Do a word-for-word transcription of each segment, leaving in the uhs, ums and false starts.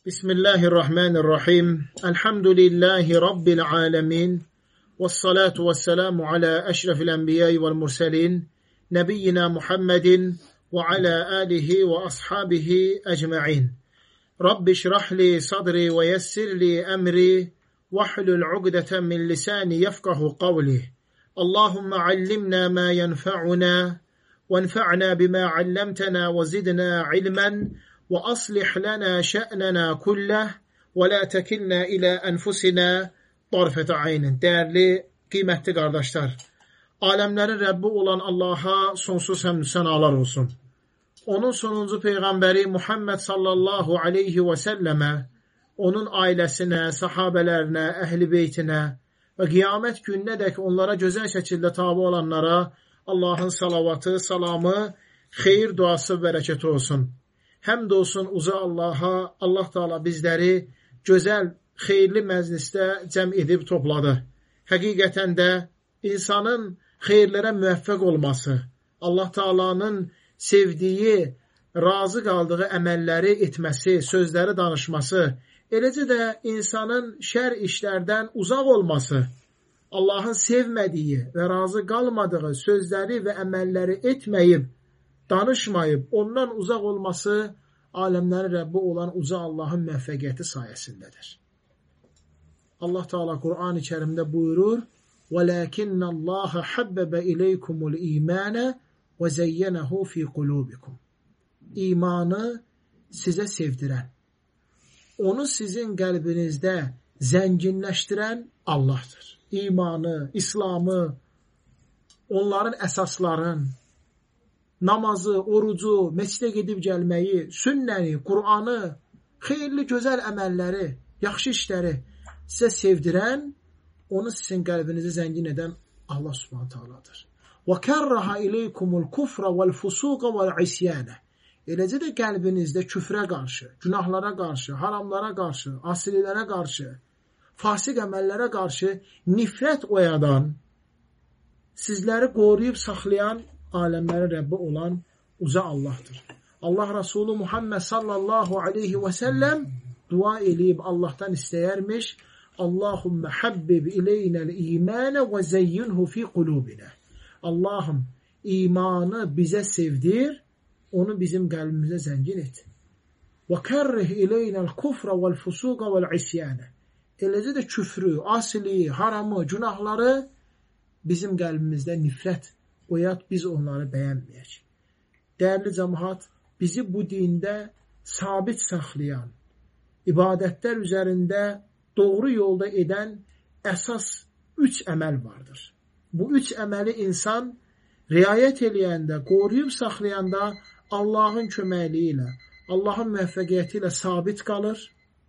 Bismillahirrahmanirrahim. Elhamdülillahi Rabbil alemin. Vessalatu vesselamu ala eşrefil enbiyayı vel murselin. Nebiyyina Muhammedin ve ala alihi ve ashabihi ecma'in. Rabbi şrahli sadri ve yessirli emri. Vahlul ugdeten min lisani yefkahu kavli. Allahümme allimna ma yenfa'una. Venfa'na bima allamtana ve zidna ilmen. وَأَصْلِحْ لَنَا شَأْنَنَا كُلَّهِ وَلَا تَكِلْنَا إِلَى أَنْفُسِنَا طَرْفَةَ عَيْنٍ. Değerli, kıymetli kardeşler, alemlerin Rabbi olan Allah'a sonsuz həmd sənalar olsun. Onun sonuncu Peyğəmbəri Muhammed sallallahu aleyhi ve selleme, onun ailəsinə, sahabələrinə, əhl-i beytinə və qiyamət gününə dək onlara gözəl şəkildə tabi olanlara Allahın salavatı, salamı, xeyir duası, bərəkəti olsun. Həmd olsun uca Allaha, Allah Teala bizləri gözəl, xeyirli məclisdə cəm edib topladı. Həqiqətən də insanın xeyirlərə müvəffəq olması, Allah Teala'nın sevdiyi, razı qaldığı əməlləri etməsi, sözləri danışması, eləcə də insanın şər işlərdən uzaq olması, Allahın sevmədiyi və razı qalmadığı sözləri və əməlləri etməyib, danışmayıb, ondan uzaq olması aləmlərin Rəbbi olan uca Allahın müvəffəqiyyəti sayəsindədir. Allah Teala Qur'an-ı Kərimdə buyurur: وَلَكِنَّ اللّٰهَ حَبَّبَ إِلَيْكُمُ الْإِيمَانَ وَزَيَّنَهُ فِي قُلُوبِكُمْ. İmanı sizə sevdirən, onu sizin qəlbinizdə zənginləşdirən Allahdır. İmanı, İslamı, onların əsasların, namazı, orucu, məscidə gedib gəlməyi, sünnəni, Qur'anı, xeyirli, gözəl əməlləri, yaxşı işləri sizə sevdirən, onu sizin qəlbinizi zəngin edən Allah Subhanahu Taala'dır. وَكَرَّهَ إِلَيْكُمُ الْكُفْرَ وَالْفُسُوقَ وَالْعِسْيَانَ. Eləcə də qəlbinizdə küfrə qarşı, günahlara qarşı, haramlara qarşı, asililərə qarşı, fasik əməllərə qarşı nifrət oyadan, sizləri qoruyub saxlayan aləmlərin Rəbbi olan uca Allahdır. Allah Resulü Muhammed sallallahu aleyhi ve sellem dua eləyib Allah'tan istəyərmiş: Allahümme habbib ileynəl imanə və zeyyinhu fi qulubinə. Allahım, imanı bizə sevdir, onu bizim qəlbimizə zəngin et. Və kərrih ileynəl kufra vəl fusuqa vəl isyanə. Eləcə də küfrü, asiliyi, haramı, günahları bizim qəlbimizdə nifrət oyat, biz onları bəyənməyək. Dəyərli cəmaət, bizi bu dində sabit saxlayan, ibadətlər üzərində doğru yolda edən əsas üç əməl vardır. Bu üç əməli insan riayət eləyəndə, qoruyub saxlayanda Allahın köməkliyi ilə, Allahın müvəffəqiyyəti ilə sabit qalır,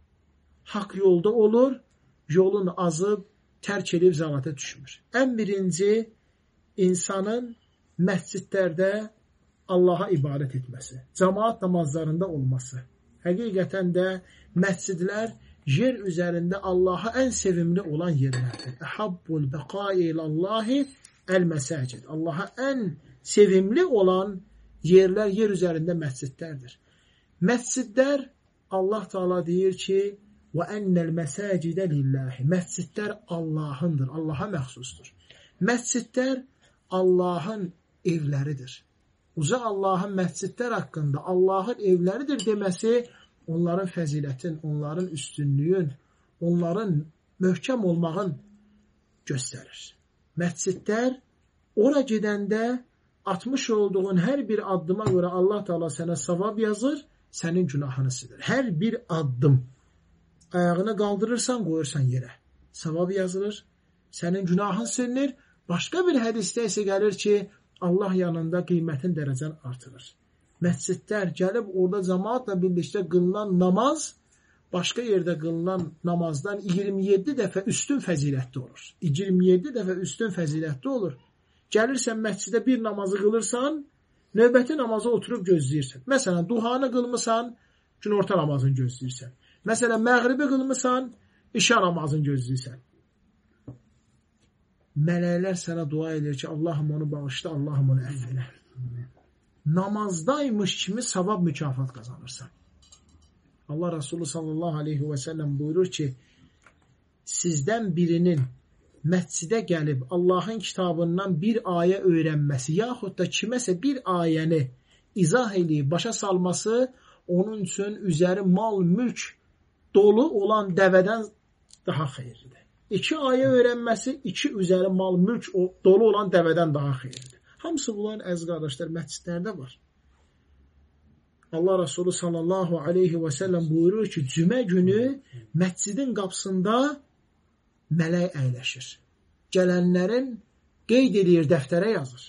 haqq yolda olur, yolun azıb, tərk edib zalata düşmür. Ən birinci, insanın məscidlərdə Allaha ibadət etməsi, cəmaat namazlarında olması. Həqiqətən də məscidlər yer üzərində Allaha ən sevimli olan yerlərdir. Əhabbul bəqai ilallahi əl-məsəcid. Allaha ən sevimli olan yerlər yer üzərində məscidlərdir. Məscidlər, Allah Teala deyir ki, və ennəl məsəcidə lillahi. Məscidlər Allahındır, Allaha məxsusdur. Məscidlər Allahın evləridir. Uca Allahın məscidlər haqqında Allahın evləridir deməsi onların fəzilətin, onların üstünlüyün, onların möhkəm olmağın göstərir. Məscidlər ora gedəndə atmış olduğun hər bir addıma görə Allah Teala sənə savab yazır, sənin günahını silir. Hər bir addım ayağını qaldırırsan, qoyursan yerə. Savab yazılır, sənin günahın silinir. Başqa bir hədisdə isə gəlir ki, Allah yanında qiymətin dərəcən artırır. Məscidlər gəlib orada cəmaatla birlikdə qılınan namaz, başqa yerdə qılınan namazdan iyirmi yeddi dəfə üstün fəzilətli olur. iyirmi yeddi dəfə üstün fəzilətli olur. Gəlirsən məscidə bir namazı qılırsan, növbəti namaza oturub gözləyirsən. Məsələn, duhanı qılmısan, günorta namazını gözləyirsən. Məsələn, məğribi qılmısan, işa namazını gözləyirsən. Mələklər sənə dua edir ki, Allahım onu bağışla, Allahım onu əfv elə. Namazdaymış kimi savab mükafat qazanırsan. Allah Resulü sallallahu aleyhi ve sellem buyurur ki, sizdən birinin məscidə gəlib Allahın kitabından bir ayə öyrənməsi, yaxud da kiməsə bir ayəni izah edib, başa salması, onun üçün üzəri mal, mülk dolu olan dəvədən daha xeyirlidir. İki ayə öyrənməsi, iki üzəri mal, mülk dolu olan dəvədən daha xeyirlidir. Hamısı bunların əziz qardaşlar məscidlərdə var. Allah Resulü sallallahu aleyhi və səlləm buyurur ki, cümə günü məscidin qapısında mələk əyləşir. Gələnlərin qeyd edir, dəftərə yazır.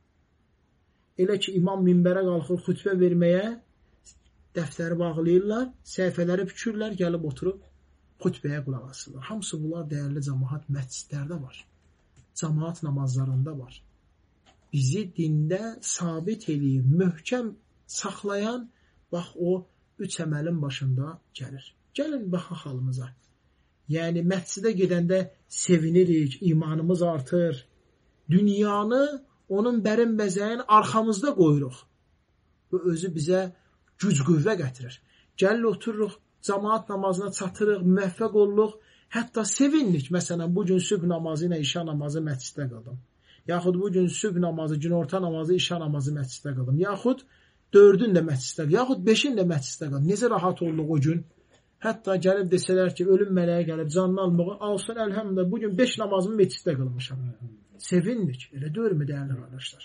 Elə ki, imam minbərə qalxır, xütbə verməyə, dəftəri bağlayırlar, səhifələri bükürlər, gəlib oturub, xütbəyə qulaq asırlar. Hamısı bunlar dəyərli cəmaat məscidlərdə var. Cəmaat namazlarında var. Bizi dində sabit eləyib, möhkəm saxlayan, bax o üç əməlin başında gəlir. Gəlin, baxaq halımıza. Yəni, məscidə gedəndə sevinirik, imanımız artır. Dünyanı, onun bərin bəzəyin arxamızda qoyuruq. Bu özü bizə güc qüvvə gətirir. Gəlir, otururuq, cəmaat namazına çatırıq, müvəffəq oluruq, hətta sevinlik. Məsələn, bugün sübh namazı ilə işa namazı məsciddə qıldım. Yaxud bugün sübh namazı, günorta namazı, işa namazı məsciddə qıldım. Yaxud dördün də məsciddə qıldım. Yaxud beşin də məsciddə qıldım. Necə rahat olduq o gün? Hətta gəlib desələr ki, ölüm mələyə gəlib, canını almağı, alsın, əlhəmdə, bugün beş namazımı məsciddə qılmışam. Sevinlik, elə deyilmi, dəyərli qardaşlar?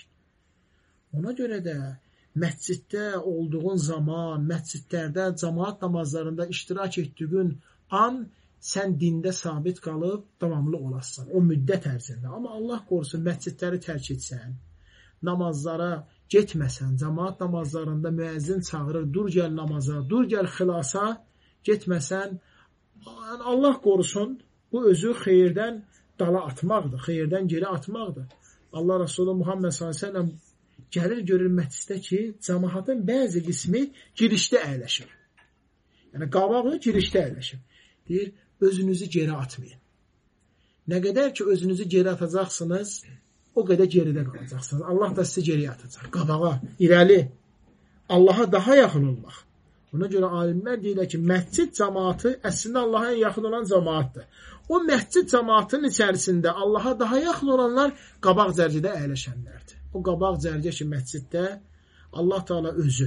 Ona görə də məsciddə olduğun zaman, məscidlərdə, cəmaat namazlarında iştirak etdiyin an, sən dində sabit qalıb, davamlı olasın, o müddət ərzində. Amma Allah qorusun, məscidləri tərk etsən, namazlara getməsən, cəmaat namazlarında müəzzin çağırır, dur gəl namaza, dur gəl xilasa, getməsən, Allah qorusun, bu özü xeyirdən dala atmaqdır, xeyirdən geri atmaqdır. Allah Resulü Muhammed sallallahu aleyhi ve sellem gəlir görür məsciddə ki, cəmaatın bəzi qismi girişdə əyləşir. Yəni, qabağı girişdə əyləşir. Deyir, özünüzü geri atmayın. Nə qədər ki, özünüzü geri atacaqsınız, o qədər geridə qalacaqsınız. Allah da sizi geriyə atacaq. Qabağa, irəli, Allaha daha yaxın olmaq. Buna görə alimlər deyirlər ki, məscid cəmaatı əslində Allaha yaxın olan cəmaatdır. O məscid cəmaatının içərisində Allaha daha yaxın olanlar qabaq zərcidə əyləşənlərdir. O qabaq zərcə ki, məsciddə Allah Teala özü,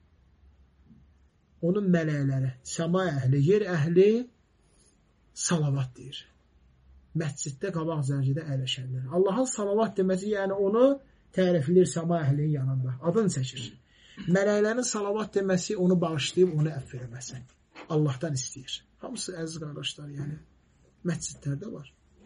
onun mələkləri, səma əhli, yer əhli salavat deyir. Məsciddə qabaq zərcidə əyləşənlər. Allahın salavat deməsi, yəni onu tərifləyir səma əhlinin yanında. Adını çəkir. Mələklərin salavat deməsi onu bağışlayıb, onu əfv eləməsi. Allahdan istəyir. Hamısı əziz qardaşlar, yəni məscidlərdə var.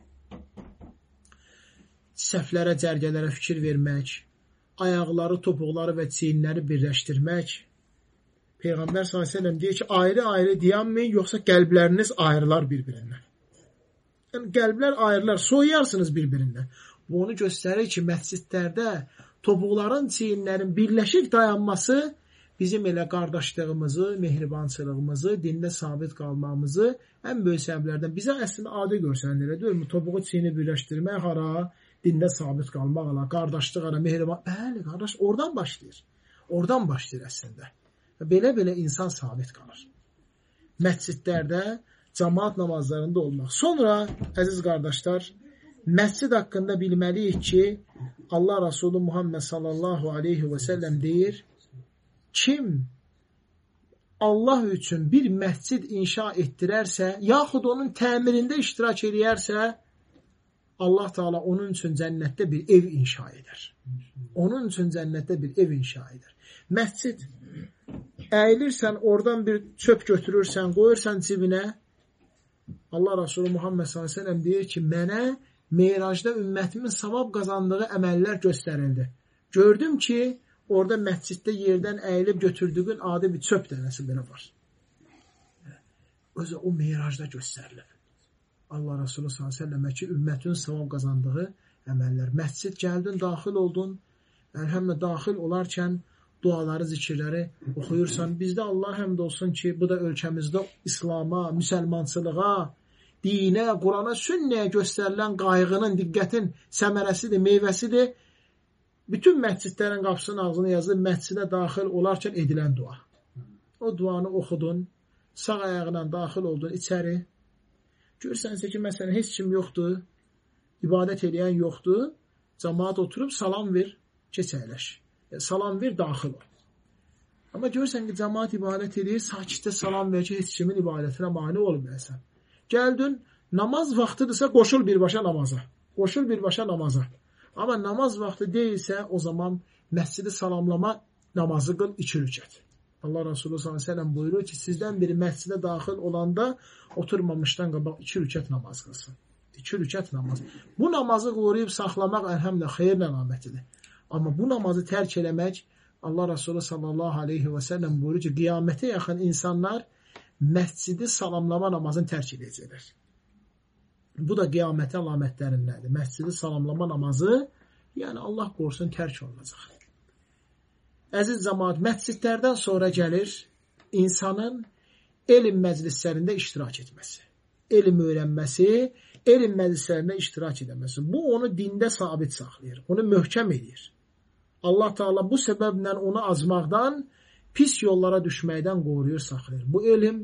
Səhvlərə, cərgələrə fikir vermək, ayaqları, topuqları və çiyinləri birləşdirmək. Peyğəmbər sallallahu əleyhi və səlləm deyir ki, ayrı-ayrı dayanmayın, yoxsa qəlbləriniz ayrılar bir-birindən. Yəni, qəlblər ayrılar, soyuyarsınız bir-birindən. Bu onu göstərir ki, məscidlərdə topuqların, çiyinlərin birləşik dayanması bizim elə qardaşlığımızı, mehribançılığımızı, dində sabit qalmamızı ən böyük səbəblərdən bizə əslində adi görsənir. Deyil mi? Topuğu, çiyini birləşdirmək hara, dində sabit qalmaq hara, qardaşlıq hara, mehriban. Bəli, qardaş, oradan başlayır. Oradan başlayır əslində. Belə-belə insan sabit qalır. Məscidlərdə, cəmaat namazlarında olmaq. Sonra, əziz qardaşlar, məscid haqqında bilməliyik ki, Allah Resulü Muhammed sallallahu aleyhi və səlləm deyir, kim Allah üçün bir məscid inşa etdirərsə, yaxud onun təmirində iştirak edərsə, Allah Teala onun üçün cənnətdə bir ev inşa edər. Onun üçün cənnətdə bir ev inşa edər. Məscid, əyilirsən, oradan bir çöp götürürsən, qoyursan cibinə, Allah Resulü Muhammed sallallahu aleyhi və səlləm deyir ki, mənə Meyracda ümmətimin savab qazandığı əməllər göstərildi. Gördüm ki, orada məsciddə yerdən əyilib götürdüyün adi bir çöp dənəsi belə var. Özü o Meyracda göstərilib. Allah Resulü sallallahu əleyhi və səlləmə ki, ümmətin savab qazandığı əməllər. Məscid gəldin, daxil oldun, əlhəmdə daxil olarkən duaları, zikirləri oxuyursan. Bizdə Allah həmd olsun ki, bu da ölkəmizdə İslama, müsəlmançılığa, dinə, Qurana, sünnəyə göstərilən qayğının, diqqətin səmərəsidir, meyvəsidir. Bütün məscidlərin qapısının ağzını yazılıb, məscidə daxil olarkən edilən dua. O duanı oxudun, sağ ayağıyla daxil oldun içəri. Görsənsə ki, məsələn, heç kim yoxdur, ibadət edən yoxdur, cəmaat oturub salam ver, keç əyləş. Salam ver, daxil ol. Amma görsən ki, cəmaat ibadət edir, sakitcə salam ver ki, heç kimin ibadətinə mane olmayasan. Gəldin, namaz vaxtıdırsa qoşul birbaşa namaza. Qoşul birbaşa namaza. Amma namaz vaxtı deyilsə, o zaman məscidi salamlama namazı qıl iki rükət. Allah Resulü sallallahu aleyhi ve sellem buyurur ki, sizdən biri məscidə daxil olanda oturmamışdan qabaq iki rükət namaz qılsın. İki rükət namaz. Bu namazı qoruyub saxlamaq əlhəmdə xeyir əlamətidir. Amma bu namazı tərk eləmək, Allah Resulü sallallahu aleyhi ve sellem buyurur ki, qiyamətə yaxın insanlar məscidi salamlama namazını tərk edəcəklər. Bu da qiyamətə əlamətlərindəndir. Məscidi salamlama namazı, yəni Allah qorusun, tərk olunacaq. Əziz cəmaət, məscidlərdən sonra gəlir insanın elm məclislərində iştirak etməsi, elm öyrənməsi, elm məclislərində iştirak edəməsi. Bu, onu dində sabit saxlayır, onu möhkəm edir. Allah Teala bu səbəblə onu azmaqdan, pis yollara düşməkdən qoruyur, saxlayır. Bu elm,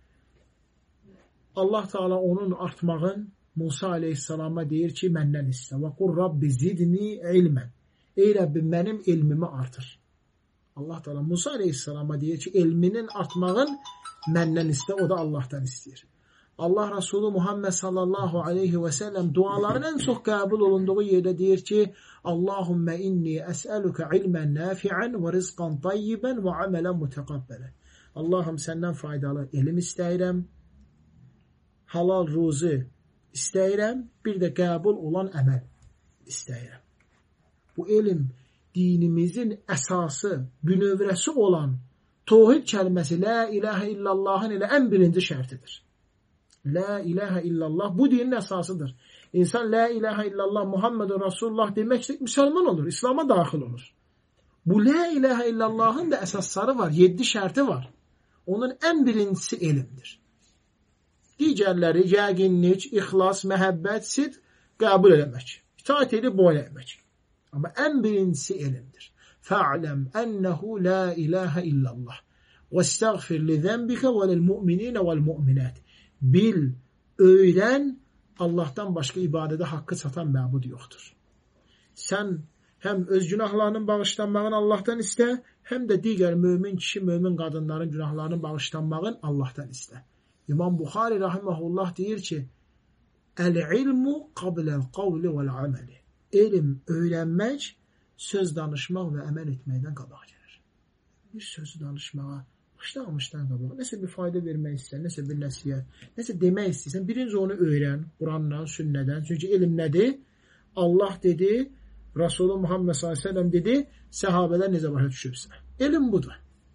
Allah Teala onun artmağın, Musa aleyhissalama deyir ki, məndən istə. Və qur Rabbi zidni ilmən. Ey Rəbbim, mənim elmimi artır. Allah Teala Musa aleyhissalama deyir ki, elminin artmağın məndən istə, o da Allah'tan istəyir. Allah Resulü Muhammed sallallahu aleyhi ve sellem duaların en çox qəbul olunduğu yerdə deyir ki, Allahümme inni əsəluka ilmən nafi'an və rizqan tayyibən və amələn mütəqabbələn. Allahım, səndən faydalı elm istəyirəm, halal ruzu istəyirəm, bir də qəbul olan əməl istəyirəm. Bu elm dinimizin əsası, bünövrəsi olan Tevhid kəlməsi, La ilahə illallahın ilə ən birinci şərtidir. La ilahə illallah bu dinin əsasıdır. İnsan La ilahə illallah Muhammedun Resulullah deməksə müsəlman olur, İslam'a daxil olur. Bu La ilahə illallahın da əsasları var, yeddi şərti var. Onun ən birincisi elmdir. Digərləri yəqinlik, ixlas, məhəbbət, sidq qəbul eləmək, itaat edib boyun əymək. Amma ən birincisi elmdir. Fa'lem ennehu la ilahe illallah ve estağfir li zenbike ve lil mu'minine vel mu'minat. Bil, öyrən, Allah'tan başqa ibadədə haqqı çatan məbud yoxdur. Sən həm öz günahlarının bağışlanmağını Allah'tan istə, həm də digər mömin kişi, mömin qadınların günahlarının bağışlanmağını Allah'tan istə. İmam Buxari rahimehullah deyir ki, El-ilmu qabləl qavli vəl-ameli. Elm öyrənmək, söz danışmaq və əməl etməkdən qabaq gəlir. Bir sözü danışmağa başlamamışdan qabaq, nəsə bir fayda vermək istəyən, nəsə bir nəsiyyət, nəsə demək istəyirsən, birinci onu öyrən, Qurandan, sünnədən. Çünki elm nədir? Allah dedi, Resulü Muhammed sallallahu aleyhi ve sellem dedi, səhabələr necə başa düşübsə. Elm budur.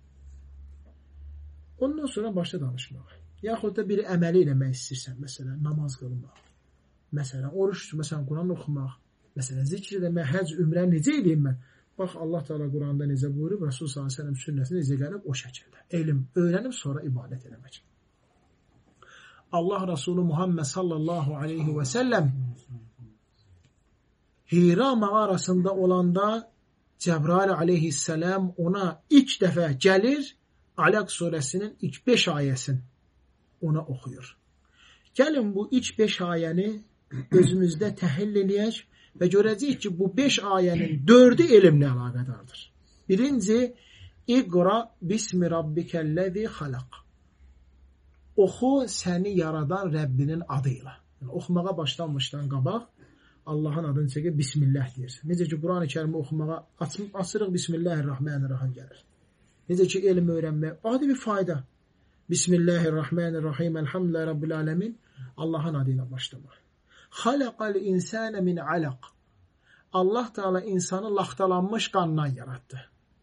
Ondan sonra başla danışmağa. Yaxud da bir əməli eləmək istəyirsən, məsələn, namaz qılmaq, məsələn, oruç tutmaq, məsələn, Quran oxumaq, məsələn, zikr eləmək, həc, ümrə necə edeyim mən? Bax, Allah Teala Quranda necə buyurub, Rasul sallallahu aleyhi ve sellem sünnəsində necə gəlib o şəkildə. Elm öyrənib sonra ibadət eləmək. Allah Resulü Muhammed sallallahu aleyhi ve sellem Hira mağarasında olanda Cəbrail aleyhisselam ona ilk dəfə gəlir, Alaq surəsinin ilk beş ayəsini ona oxuyur. Gəlin bu ilk beş ayəni özümüzdə təhlil eləyək və görəcəyik ki, bu beş ayənin dördü elmlə əlaqədardır. Birinci, İqra bismi rabbikəl-ləzi xalaq. Oxu səni yaradan Rəbbinin adıyla. Yəni, oxumağa başlanmışdan qabaq Allahın adını çəkib Bismillah deyirsən. Necə ki, Quran-ı Kərimi oxumağa açırıq Bismillahirrahmanirrahim gəlir. Necə ki, elm öyrənmək adi bir fayda. Bismillahirrahmanirrahim, elhamdülillahi rabbil alemin. Allahın adıyla başlamaq. Xalaqal insane min alaq. Allah Teala insanı laxtalanmış qandan yarattı.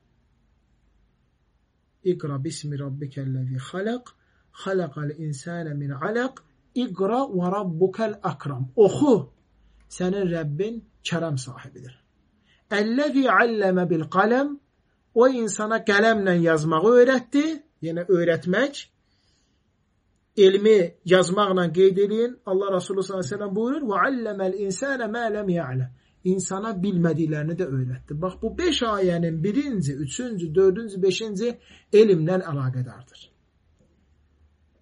İqra bismi rabbikəl-ləzi xalaq. Xalaqal insane min alaq. İqra və rabbukel akram. Oxu. Sənin Rəbbin kərəm sahibidir. Əlləzi alləmə bil qaləm. O insana qələmlə yazmağı öyrətdi. Yəni öyrətmək. Elmi yazmaqla qeyd edin. Allah Resulü sallallahu aleyhi ve sellem buyurur. Və alləməl insənə mə ləm ya'ləm. İnsana bilmədiklərini də öyrətdi. Bax, bu beş ayənin birinci, üçüncü, dördüncü, beşinci elmlə əlaqədardır.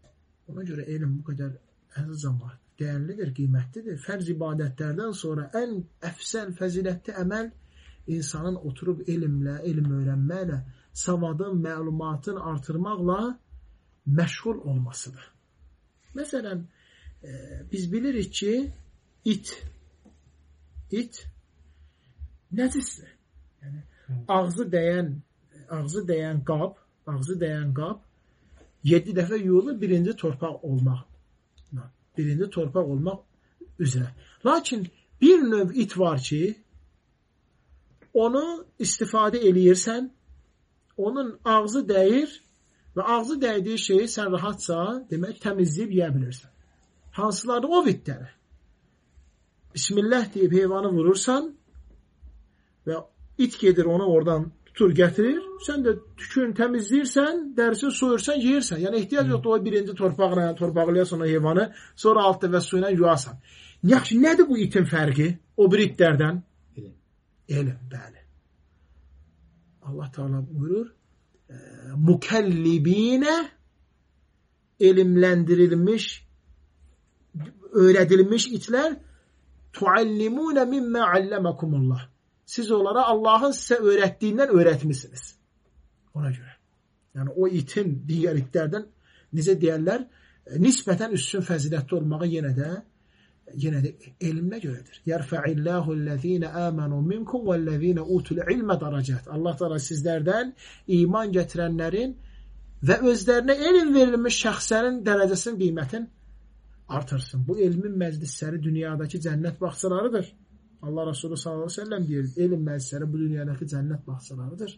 Ona görə elm bu qədər əziz zaman dəyərlidir, qiymətlidir. Fərz ibadətlərdən sonra ən əfsəl, fəzilətli əməl insanın oturub elmlə, elm öyrənməklə, savadın, məlumatın artırmaqla məşğul olmasıdır. Məsələn, e, biz bilirik ki, it, it nəcisdir. Yəni, ağzı dəyən, ağzı dəyən qab, ağzı dəyən qab yedi dəfə yuyulur, birinci torpaq olmaq. Birinci torpaq olmaq üzrə. Lakin bir növ it var ki, onu istifadə eləyirsən, onun ağzı dəyir və ağzı dəydiyi şeyi sən rahatca, demək, təmizləyib yeyə bilirsən. Hansıları o itləri? Bismillah deyib heyvanı vurursan və it gedir onu oradan tutur, gətirir. Sən də tükün təmizləyirsən, dərisini soyursan, yeyirsən. Yəni, ehtiyac yoxdur o birinci torpaqla, torpaqlayasan o heyvanı, sonra alt dəvə suyla yuyasan. Yaxşı, nədir bu itin fərqi? O bir itlərdən? Elm. Elm, bəli. Allah Teala buyurur, mükellibinə elmləndirilmiş, öyrədilmiş itlər tuallimunə mimmə alləməkumullah. Siz onlara Allahın sizə öyrətdiyindən öyrətmişsiniz. Ona görə. Yəni, o itin digər itlərdən, necə deyərlər, nisbətən üstün fəzilətli olmağı yenə də, yenə də elmlə görədir. Yərfə'illəhu ləzīnə əmənu minkum və ləzīnə utul ilmə daracət. Allah da sizlərdən iman gətirənlərin və özlərinə elm verilmiş şəxslərin dərəcəsinin qiymətin artırsın. Bu elmin məclisləri dünyadakı cənnət bağçalarıdır. Allah Resulü sallallahu aleyhi ve sellem deyir, elm məclisləri bu dünyadakı cənnət bağçalarıdır.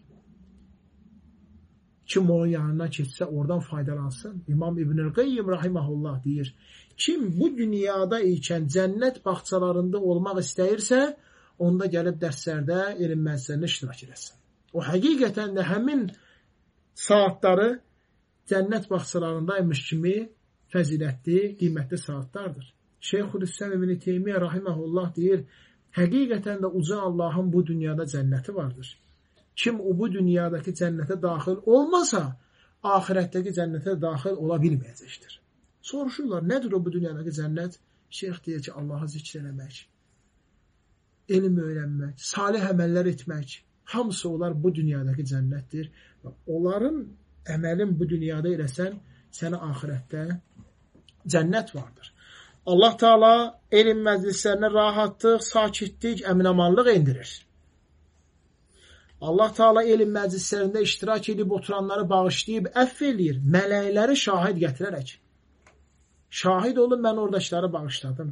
Kim onun yanından keçsə, oradan faydalansın. İmam İbn-i Qayyim rahiməhullah deyir, kim bu dünyada ikən cənnət bağçalarında olmaq istəyirsə, onda gəlib dərslərdə, elm məclislərində iştirak edəsin. O həqiqətən də həmin saatları cənnət bağçalarındaymış kimi fəzilətli, qiymətli saatlardır. Şeyxülislam İbn-i Teymiyyə rahiməhullah deyir, həqiqətən də uca Allahın bu dünyada cənnəti vardır. Kim o bu dünyadakı cənnətə daxil olmasa, ahirətdəki cənnətə daxil ola bilməyəcəkdir. Soruşurlar, nədir o bu dünyadakı cənnət? Şeyx deyir ki, Allahı zikr eləmək, elm öyrənmək, salih əməllər etmək, hamısı onlar bu dünyadakı cənnətdir. Onların əməlin bu dünyada eləsən, sənə ahirətdə cənnət vardır. Allah Teala elm məclislərinə rahatlıq, sakitlik, əminamanlıq endirir. Allah Teala elm məclislərində iştirak edib oturanları bağışlayıb, əff eləyir, mələkləri şahid gətirərək. Şahid olun, mən oradakıları bağışladım.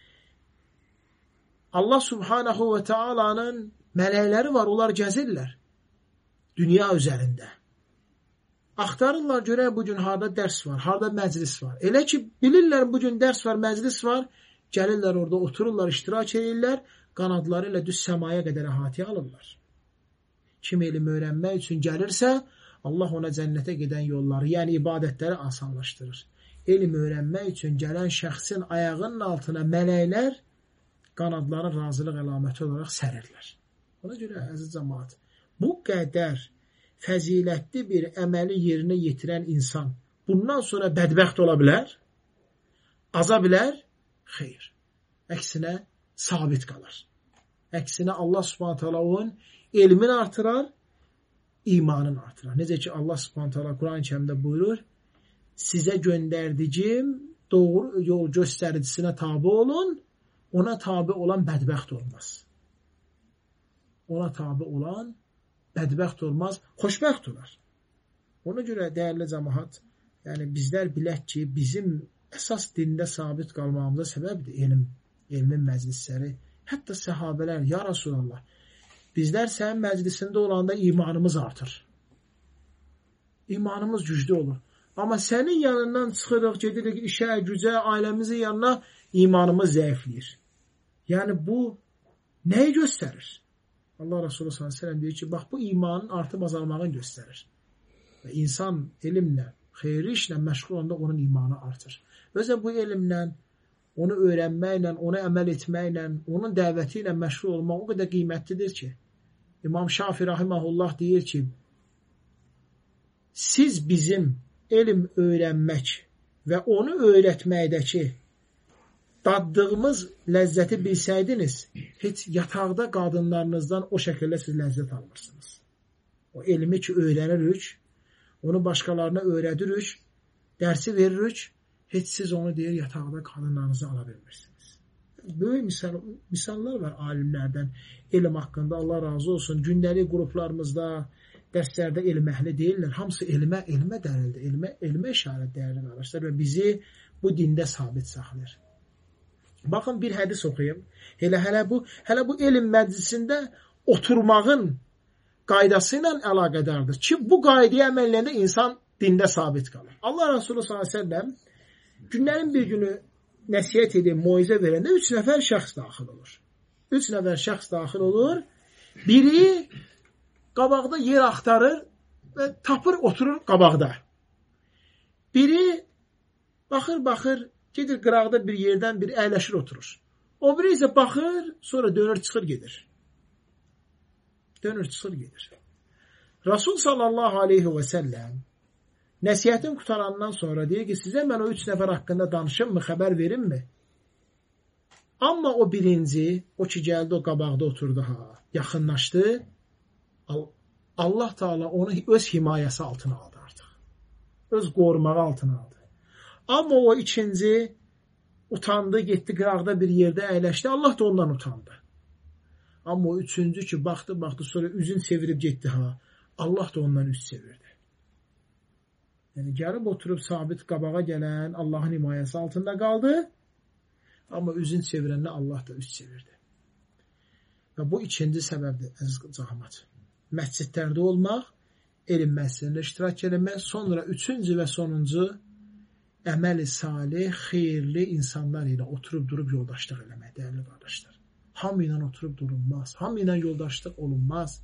Allah Subhanahu və Teala'nın mələkləri var, onlar gəzirlər dünya üzərində. Axtarırlar görək bugün harada dərs var, harada məclis var. Elə ki, bilirlər bugün dərs var, məclis var, gəlirlər orada, otururlar, iştirak edirlər, qanadları ilə düz səmaya qədər əhatəyə alırlar. Kim elm öyrənmək üçün gəlirsə, Allah ona cənnətə gedən yolları, yəni ibadətləri asanlaşdırır. Elm öyrənmək üçün gələn şəxsin ayağının altına mələklər qanadların razılıq əlaməti olaraq sərirlər. Ona görə, əziz cəmaət, bu qədər fəzilətli bir əməli yerinə yetirən insan bundan sonra bədbəxt ola bilər? Aza bilər? Xeyr. Əksinə sabit qalar. Əksinə Allah Subhanahu taala onun elmini artırar, imanını artırar. Necə ki Allah Subhanahu taala Quran-Kərimdə buyurur, sizə göndərdiyim doğru yol göstəricisine tabi olun, ona tabi olan bədbəxt olmaz. Ona tabi olan bədbəxt olmaz, xoşbəxt olar. Ona görə dəyərli cəmaət, yəni bizlər bilək ki, bizim əsas dində sabit qalmağımıza səbəbdir elm, elmin məclisləri. Hətta səhabələr, ya Rasulallah, bizlər sənin məclisində olanda imanımız artır. İmanımız güclü olur. Amma sənin yanından çıxırıq, gedirik işə, gücə, ailəmizin yanına, imanımız zəifləyir. Yəni bu nəyi göstərir? Allah Resulü sallallahu aleyhi ve sellem deyir ki, bax bu imanın artıb azalmağını göstərir. Və insan elmlə, xeyri işlə məşğul olanda onun imanı artır. Özə bu elmlə, onu öyrənməklə, onu əməl etməklə, onun dəvəti ilə məşğul olmaq o qədər qiymətlidir ki, İmam Şafi rahiməhullah deyir ki, siz bizim elm öyrənmək və onu öyrətməkdəki daddığımız ləzzəti bilsəydiniz, heç yataqda qadınlarınızdan o şəkildə siz ləzzət almırsınız. O elmi ki, öyrənirik, onu başqalarına öyrədirik, dərsi veririk, heç siz onu deyir, yataqda qadınlarınızı ala bilmirsiniz. Böyük misal, misallar var alimlərdən, elm haqqında, Allah razı olsun, gündəlik qruplarımızda, dərslərdə elm əhli deyirlər, hamısı elmə, elmə dəlildir, elmə, elmə işarət dəyərli qardaşlar və bizi bu dində sabit saxlayır. Baxın, bir hədis oxuyum. Hələ, hələ, bu, hələ bu elm məclisində oturmağın qaydası ilə əlaqədardır ki, bu qaydaya əməl edəndə insan dində sabit qalır. Allah Resulü sallallahu əleyhi və səlləm günlərin bir günü nəsihət edib, moizə verəndə üç nəfər şəxs daxil olur. Üç nəfər şəxs daxil olur. Biri qabaqda yer axtarır və tapır, oturur qabaqda. Biri baxır, baxır, gedir qıraqda bir yerdən bir əyləşir, oturur. O biri isə baxır, sonra dönür, çıxır, gedir. Dönür, çıxır, gedir. Rasul sallallahu aleyhi və səlləm nəsiyyətin qutarandan sonra deyir ki, sizə mən o üç nəfər haqqında danışım mı, xəbər verim mi? Amma o birinci, o ki gəldi, o qabaqda oturdu, ha, yaxınlaşdı, Allah Teala onu öz himayəsi altına aldı artıq. Öz qorumağı altına aldı. Amma o ikinci utandı, getdi qıraqda bir yerdə əyləşdi, Allah da ondan utandı. Amma o üçüncü ki, baxdı, baxdı, sonra üzün çevirib getdi, ha, Allah da ondan üz çevirdi. Yəni, gəlib oturub sabit qabağa gələn Allahın himayəsi altında qaldı, amma üzün çevirəndə Allah da üz çevirdi. Və bu ikinci səbəbdir, əziz cəmaət. Məscidlərdə olmaq, elm məhsilində iştirak eləmək, sonra üçüncü və sonuncu əməl-i salih, xeyirli insanlar ilə oturub durub yoldaşlıq eləmək, dəyərli qardaşlar. Hamı ilə oturub durulmaz, hamı ilə yoldaşlıq olunmaz.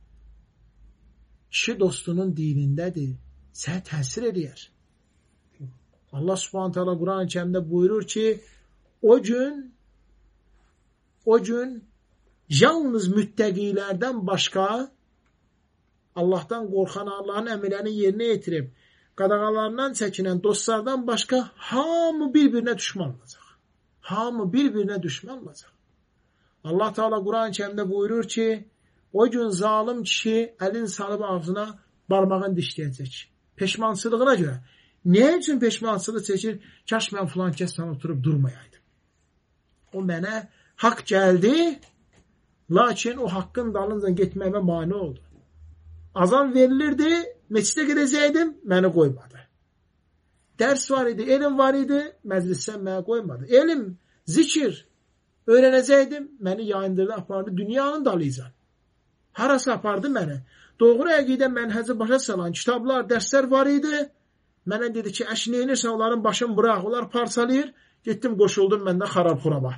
Kişi dostunun dinindədir, sənə təsir edir. Allah Subhanahu taala Quran-ı Kərimdə buyurur ki, o gün o gün yalnız müttəqilərdən başqa Allahdan qorxan, Allahın əmrlərini yerinə yetirib, qadağalarından çəkinən dostlardan başqa hamı bir-birinə düşman olacaq. Hamı bir-birinə düşman olacaq. Allah Teala Quran-ı Kərimdə buyurur ki, o gün zalim kişi əlin salıb ağzına barmağını dişləyəcək. Peşmançılığına görə. Niyə üçün peşmançılıq çəkir? Kaş mən filan kəsdən oturub durmayaydım. O mənə haqq gəldi, lakin o haqqın dalınca getməyimə mane oldu. Azan verilirdi, meçidə gedəcəkdim, məni qoymadı. Dərs var idi, elm var idi, məclisdən məni qoymadı. Elm, zikir öyrənəcəkdim, məni yayındırdı, apardı, dünyanın dalıcan. Harası apardı məni? Doğru əqidə mənhəci başa salan kitablar, dərslər var idi. Mənə dedi ki, əş neyinirsə onların başını bıraq, onlar parçalayır. Getdim, qoşuldum məndə xarab-xuraba.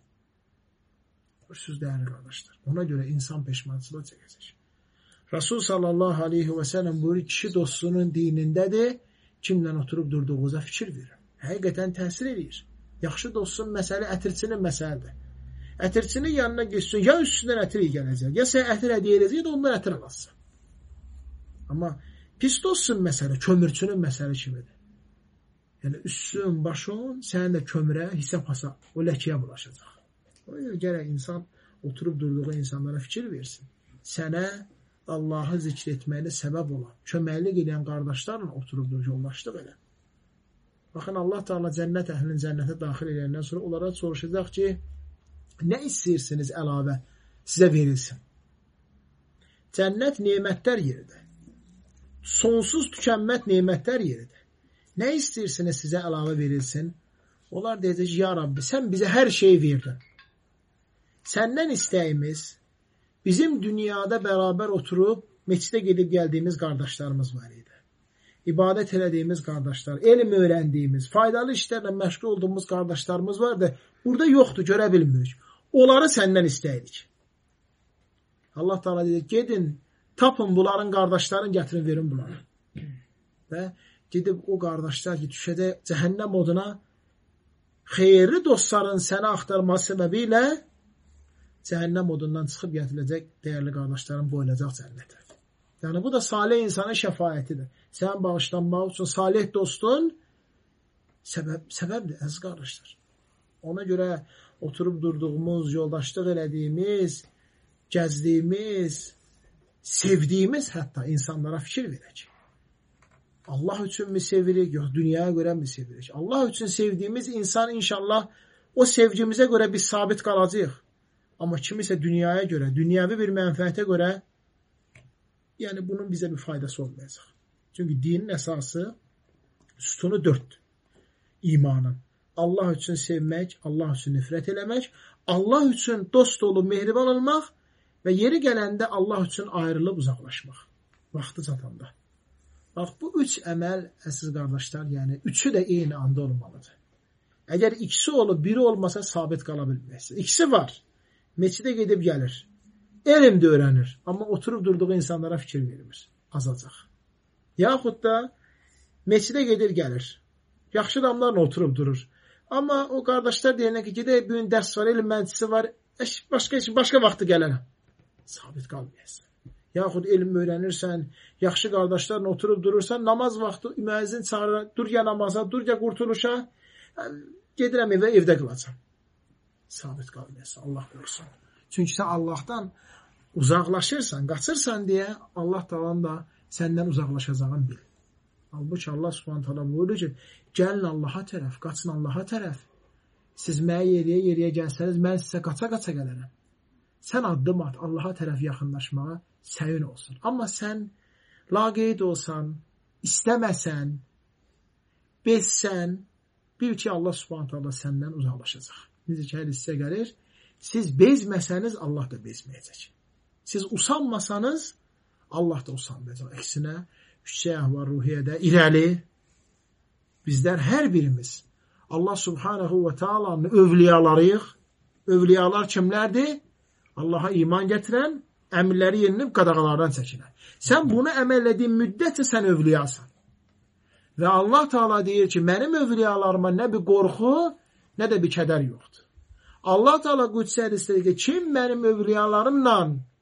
Söz dəyərli qardaşlar. Ona görə insan peşmançılıq çəkəcək. Rasul sallallahu aleyhi və səlləm buyurur, kişi dostunun dinindədir, kimlə oturub durduğuza fikir verir. Həqiqətən təsir edir. Yaxşı dostun məsələ ətirçinin məsələdir. Ətirçinin yanına geçsin, ya üstündən ətir gələcək, ya sən ətir hədiyyə edəcək, ya ondan ətir alasın. Amma pis dostun məsələ, kömürçünün məsələ kimidir. Yəni, üstün, başın, sənin də kömürə, hissə pasa, o ləkiyə bulaşacaq. Ona görə gərək insan oturub durduğu insanlara fikir versin. Sənə Allahı zikr etməyinə səbəb olan, köməklik edən qardaşlarla oturub durub yoldaşlıq elə. Baxın, Allah Teala cənnət əhlinin cənnətə daxil edəndən sonra onlara soruşacaq ki, nə istəyirsiniz əlavə sizə verilsin? Cənnət nemətlər yeridir. Sonsuz tükənmət nemətlər yeridir. Nə istəyirsiniz sizə əlavə verilsin? Onlar deyəcək, ya Rabbi, sən bizə hər şeyi verdin. Səndən istəyimiz, bizim dünyada bərabər oturub, meçidə gedib gəldiyimiz qardaşlarımız var idi. İbadət elədiyimiz qardaşlar, elm öyrəndiyimiz, faydalı işlərlə məşğul olduğumuz qardaşlarımız var da, burada yoxdur, görə bilmirik. Onları səndən istəyirik. Allah Teala deyir, gedin, tapın bunların qardaşlarını, gətirin, verin bunları. Və gedib o qardaşlar ki, düşəcək cəhənnəm oduna, xeyirli dostların səni axtarması səbəbi ilə cəhənnəm odundan çıxıb gətiriləcək dəyərli qardaşların boyunacaq cənnətə. Yəni, bu da salih insanın şəfayətidir. Sən bağışlanmaq üçün salih dostun Səbəb, səbəbdir, əziz qardaşlar. Ona görə oturub durduğumuz, yoldaşlıq elədiyimiz, gəzdiyimiz, sevdiyimiz hətta insanlara fikir verək. Allah üçün mü sevirik, yox dünyaya görə mi sevirik? Allah üçün sevdiyimiz insan inşallah o sevgimizə görə biz sabit qalacağıq. Amma kimisə dünyaya görə, dünyavi bir mənfəətə görə, yəni bunun bizə bir faydası olmayacaq. Çünki dinin əsası, sütunu dörddür. İmanın. Allah üçün sevmək, Allah üçün nifrət eləmək, Allah üçün dost olub, mehriban olmaq və yeri gələndə Allah üçün ayrılıb uzaqlaşmaq. Vaxtı çatanda. Bax, bu üç əməl, əziz qardaşlar, yəni üçü də eyni anda olmalıdır. Əgər ikisi olub, biri olmasa sabit qala bilməyəsiniz. İkisi var. Meçidə gedib gəlir. Elm də öyrənir. Amma oturub durduğu insanlara fikir vermir. Azacaq. Yaxud da meçidə gedir gəlir. Yaxşı adamlarla oturub durur. Amma o qardaşlar deyənə ki, gedək bir gün dərs var, elm məclisi var, başqa başqa vaxtı gələnəm. Sabit qalmayasın. Yaxud elm öyrənirsən, yaxşı qardaşlarla oturub durursan, namaz vaxtı müəzzin çağırır, dur ya namaza, dur ya qurtuluşa, gedirəm evə, evdə qılacam. Sabit qalmayasın, Allah qorusun. Çünki sən Allahdan uzaqlaşırsan, qaçırsan deyə Allah talan da səndən uzaqlaşacağını bil. Halbuki Allah subhanahu taala buyurur ki, gəlin Allaha tərəf, qaçın Allaha tərəf. Siz mənə yeriyə yeriyə gəlsəniz, mən sizə qaça-qaça gələrəm. Sən addım at, Allaha tərəf yaxınlaşmağa səyin olsun. Amma sən laqeyd olsan, istəməsən, bezsən, bil ki, Allah subhanahu taala səndən uzaqlaşacaq. Necə ki, hər hissə gəlir, siz bezməsəniz, Allah da bezməyəcək. Siz usanmasanız, Allah da usanmayacaq. Əksinə, Yüksək Əhval-Ruhiyyədə irəli, bizlər hər birimiz Allah subhanahu və taalanın övliyalarıyıq. Övliyalar kimlərdir? Allaha iman gətirən, əmrləri yerinib qadağalardan çəkinən. Sən bunu əməl etdiyin müddətcə sən övliyasan. Və Allah Taala deyir ki, mənim övliyalarıma nə bir qorxu, nə də bir kədər yoxdur. Allah Taala Qudsi hədisdə ki, kim mənim övliyalarımla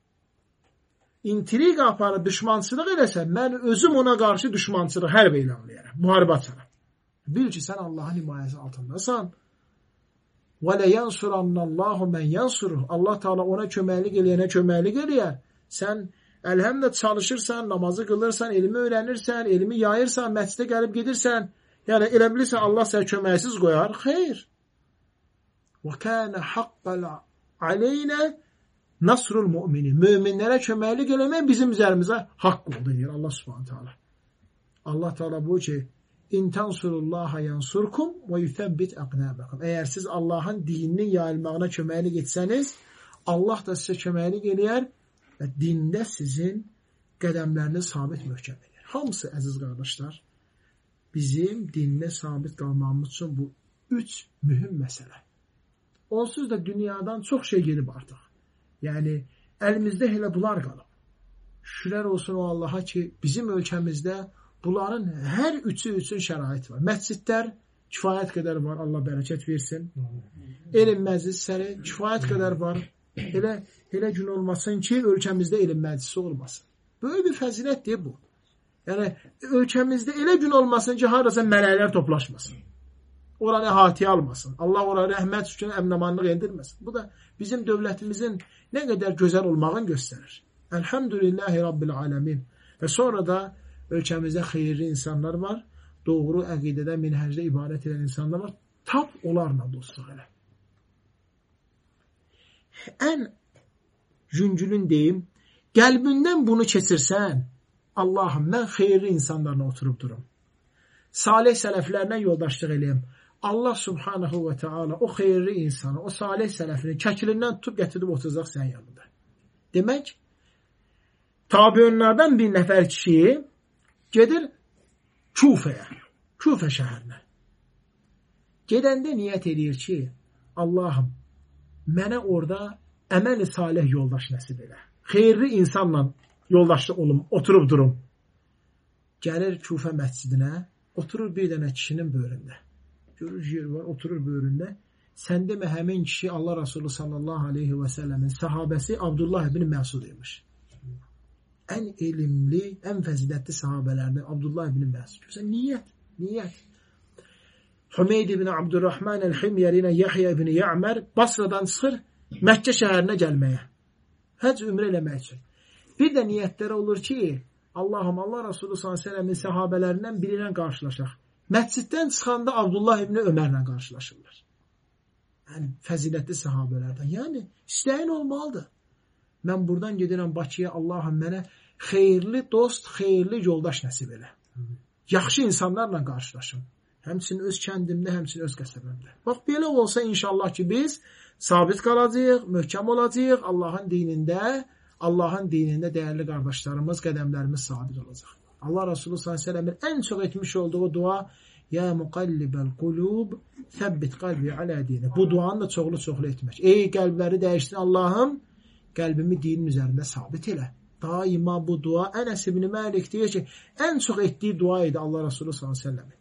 intriq aparıb düşmançılıq eləsə, mən özüm ona qarşı düşmançılıq hərb elanlayaram, müharibə açaram. Bil ki, sən Allahın himayəsi altındasan. Və lə yansurannallahu mən yansuruh. Allah Taala ona köməklik eləyənə köməklik eləyər. Sən əlhəmdə çalışırsan, namazı qılırsan, elmi öyrənirsən, elmi yayırsan, məscidə gəlib gedirsən, yəni elə bilirsən Allah səni köməksiz qoyar. Xeyr. Və kənə haqqən aleynə nasrul müminin. Möminlərə köməklik eləmək bizim üzərimizə haqq oldu, deyir Allah subhanahu taala. Allah Taala bu ki, İn tansurullaha yansurkum və yuthabbit aqnabakum. Əgər siz Allahın dininin yayılmağına köməklik etsəniz, Allah da sizə köməklik eləyər və dində sizin qədəmlərini sabit möhkəm edir. Hamısı, əziz qardaşlar, bizim dində sabit qalmamız üçün bu üç mühüm məsələ. Onsuz da dünyadan çox şey gedib artıq. Yəni, əlimizdə elə bunlar qalıb. Şükürlər olsun o Allaha ki, bizim ölkəmizdə bunların hər üçü üçün şərait var. Məscidlər kifayət qədər var, Allah bərəkət versin. Elm məclisləri kifayət qədər var. Elə, elə gün olmasın ki, ölkəmizdə elm məclisi olmasın. Böyük bir fəzilətdir bu. Yəni, ölkəmizdə elə gün olmasın ki, harasa mələklər toplaşmasın. Oranı əhatəyə almasın. Allah oraya rəhmət üçün əmnamanlıq endirməsin. Bu da bizim dövlətimizin nə qədər gözəl olmağını göstərir. Elhamdülillahi Rabbil aləmin. Və sonra da ölkəmizdə xeyirli insanlar var, doğru əqidədə, minhəcdə ibarət edən insanlar var, tap onlarla dostluq elə. Ən yüngülün deyim, qəlbindən bunu keçirsən, Allahım, mən xeyirli insanlarla oturub durum. Salih sələflərlə yoldaşlıq eləyəm. Allah subhanahu və teala o xeyirli insanı, o salih sələfini kəkilindən tutub gətirib oturacaq sənin yanında. Demək, tabiunlardan bir nəfər kişi gedir Kufəyə, Kufə şəhərinə. Gedəndə niyyət edir ki, Allahım, mənə orada əməl-i salih yoldaş nəsib elə. Xeyirli insanla yoldaşlıq olum, oturub durum. Gəlir Kufə məscidinə, oturur bir dənə kişinin böyründə. Görür yer var, oturur böyründə. Sən demə həmin kişi Allah Resulü sallallahu aleyhi və səlləmin sahabəsi Abdullah ibn Məsud imiş. Ən elmli, ən fəzilətli sahabələrdən Abdullah ibn Məsud. Görürsən, niyyət, niyyət. Hümeyd ibn Abdurrahman el-Himyari ilə Yahya ibn Ya'mar Basradan çıxır Məkkə şəhərinə gəlməyə. Həcc ümrə eləmək üçün. Bir də niyyətləri olur ki, Allahım, Allah Resulü sallallahu əleyhi və səlləmin səhabələrindən biri ilə qarşılaşaq. Məsciddən çıxanda Abdullah ibn Ömərlə qarşılaşırlar. Yəni, fəzilətli səhabələrdən. Yəni, istəyin olmalıdır. Mən buradan gedirəm Bakıya, Allahım, mənə xeyirli dost, xeyirli yoldaş nəsib elə. Yaxşı insanlarla qarşılaşım. Həmçinin öz kəndimdə, həmçinin öz qəsəbəmdə. Bax, belə olsa inşallah ki, biz sabit qalacağıq, möhkəm olacağıq, Allahın dinində, Allahın dinində dəyərli qardaşlarımız, qədəmlərimiz sabit olacaq. Allah Resulü sallallahu əleyhi və səlləmin ən çox etmiş olduğu dua Ya muqallibəl qulub, səbbit qalbi alə dini. Bu duanı da çoxlu-çoxlu etmək. Ey qəlbləri dəyişsin Allahım, qəlbimi dinin üzərində sabit elə. Daima bu dua Ənəs ibn Məlik deyir ki, ən çox etdiyi dua idi Allah Resulü sallallahu əleyhi və səlləmin.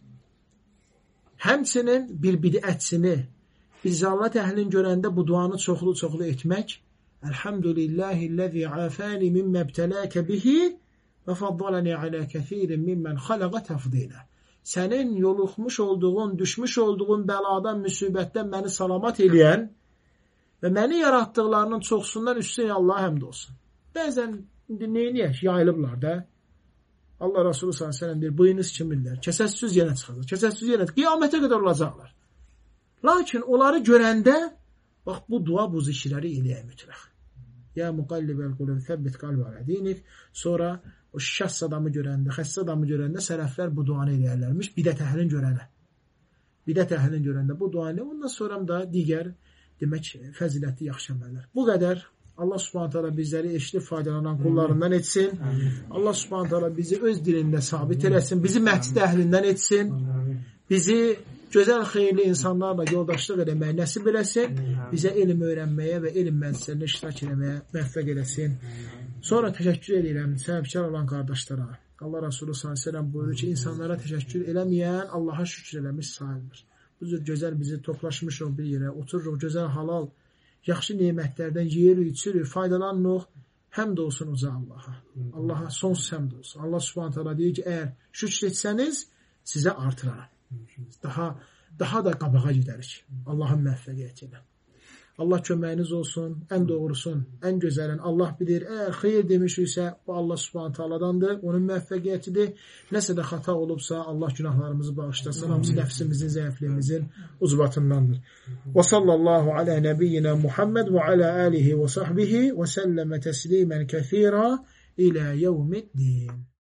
Həmçinin bir bidətçini, bir zallat əhlini görəndə bu duanı çoxlu-çoxlu etmək. Elhamdülillahillezî afani mimmə ibtələkə bihi və faddalani alə kəsirin mimmən xalaqa təfdilə. Sənin yoluxmuş olduğun, düşmüş olduğun bəladan, müsibətdən məni salamat eləyən və məni yaratdıqlarının çoxsundan üstün Allah həmd olsun. Bəzən neyiniyək? Yayılıblar da. Allah Resulü sallallahu əleyhi və səlləm deyir, buyunuz kimirlər? Kəsəssiz yenə çıxacaq. Kəsəssiz yenə qiyamətə qədər olacaqlar. Lakin onları görəndə, bax bu dua bu zikirləri eləyək mütləq. Ya muqallibəl qulub səbbit qalbi alə dinik. Sonra o şəxs adamı görəndə, xəstə adamı görəndə sələflər bu duanı eləyərlərmiş. Bidət əhlini görənə. Bidət əhlini görəndə bu duanı, ondan sonra da digər demək fəzilətli yaxşı əməllər. Bu qədər. Allah Subhanahu taala bizləri eşidib faydalanan qullarından etsin. Allah Subhanahu taala bizi öz dilində sabit eləsin. Bizi məscid əhlindən etsin. Bizi gözəl, xeyirli insanlarla yoldaşlıq eləməyə nəsib eləsin. Bizə elm öyrənməyə və elm məclislərində iştirak eləməyə müvəffəq eləsin. Sonra təşəkkür edirəm səbəbkar olan qardaşlara. Allah Resulü sallallahu əleyhi və səlləm buyurur ki, insanlara təşəkkür eləməyən Allaha şükür eləmiş sayılır. Bu cür gözəl bizi toplaşmışıq bir yerə, otururuq gözəl halal, yaxşı nemətlərdən yeyirik, içirik, faydalanırıq. Həmd olsun uca Allaha. Allaha sonsuz həmd olsun. Allah Subhanahu taala deyir ki, əgər şükür etsəniz, sizə artıraram. Daha daha da qabağa gedərik. Allahın müvəffəqiyyəti ilə. Allah köməyiniz olsun, ən doğrusun, ən gözəlin Allah bilir. Əgər xeyir demişiksə, bu Allah Subhanahu taaladandır, onun müvəffəqiyyətidir. Nəsə də xata olubsa, Allah günahlarımızı bağışlasın. Hamısı nəfsimizin, zəifliyimizin ucbatındandır. Və sallallahu alə nəbiyyina Muhammed və alə alihi və sahbihi və səlləmə təslimən kəthira ilə yevmiddin.